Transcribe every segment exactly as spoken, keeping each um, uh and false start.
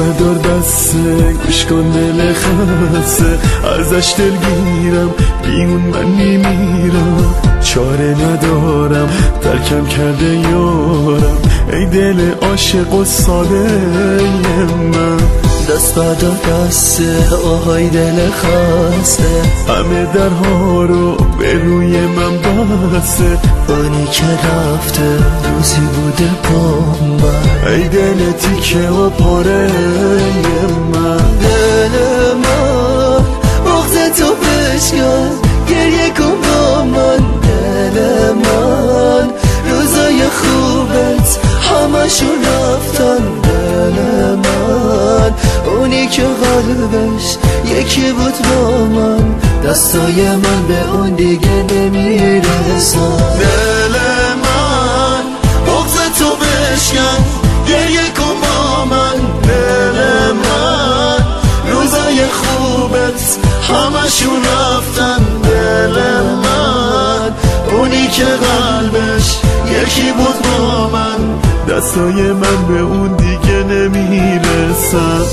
بدار دسته، گوش کن دل خسته، ازش دلگیرم، بیون من میمیرم، چاره ندارم، ترکم کرده یارم، ای دل عاشق و ساده من. دست بدار دسته، آهای دل خسته، همه درها رو به روی من بسته، بانی که رفته روزی بوده با من، ای دل تیکه و پاره من. دل من بغض تو بشکن، گریه کن با من. دل من روزای خوبت همشون رفتن. دل من اونی که قلبش یکی بود با من، دستای من به اون دیگه نمیرسن. دل من بغض تو بشکن، گریه کن با من. دل من روزای خوبت همشون رفتن. دل من اونی که قلبش یکی بود با من، دستای من به اون دیگه نمیرسن.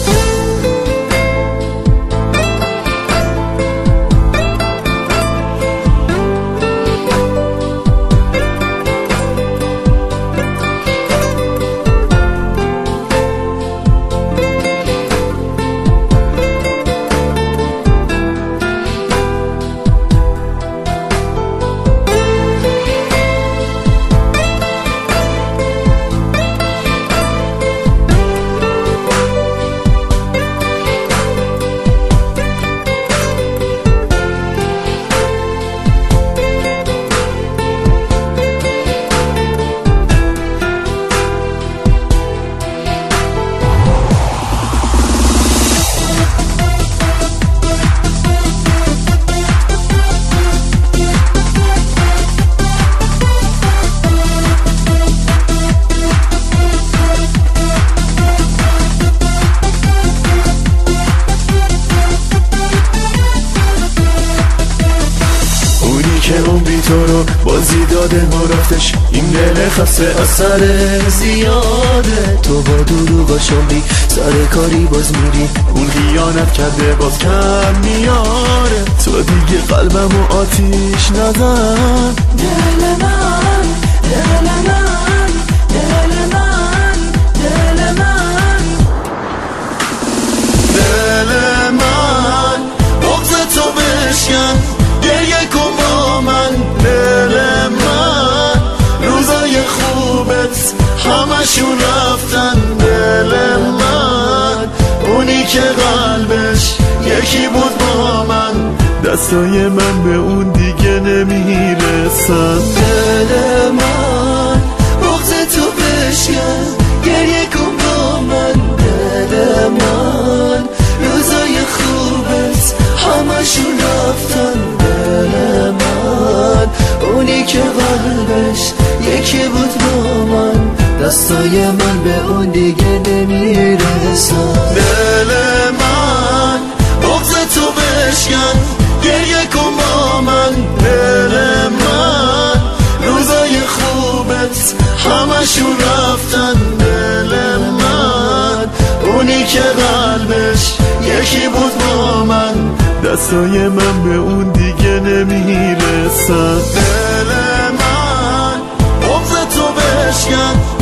که اون بی تو رو بازی داده ما رفتش، این دل خسته اثر زیاده. تو با دروغاشون بی سر کاری باز میری، اون خیانت کرده باز کم میاره. تو دیگه قلبم و آتیش نزن. دل من دل من دل من دل من دل من بغض تو بشکن، گریه کن با من. دل من روزای خوبت همشون رفتن. دل من اونی که قلبش یکی بود با من، دستای من به اون دیگه نمیرسن. دل من بغض تو بشکن، گریه کن با من. دل من روزای خوبت همشون رفتن. دل من اونی که قلبش یکی بود با من، دستای من به اون دیگه نمیرسن. دل من بغض تو بشکن، گریه کن با من. دل من روزای خوبت همشون رفتن. دل من اونی که قلبش یکی بود با من، دستای من به اون دیگه نمیرسن. دل من بغض تو بشکن،